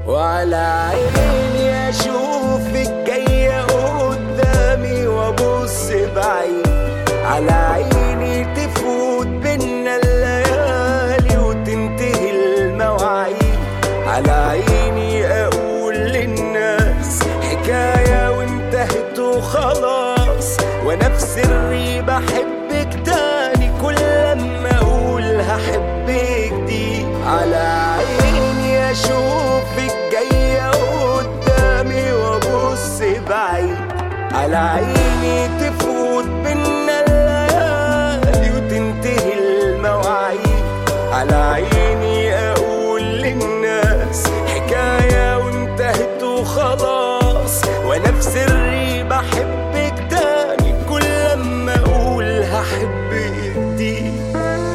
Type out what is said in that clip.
وعلى عيني اشوفك جاية قدامي وابص بعيد، على عيني تفوت بينا الليالي وتنتهي المواعيد، على عيني اقول للناس حكاية وانتهت وخلاص، وانا في سري بحبك تاني كل لما اقول هحبك دي. على عيني اشوفك جاية قدامي وابص بعيد، على عيني تفوت بينا الليالي وتنتهي المواعيد، على عيني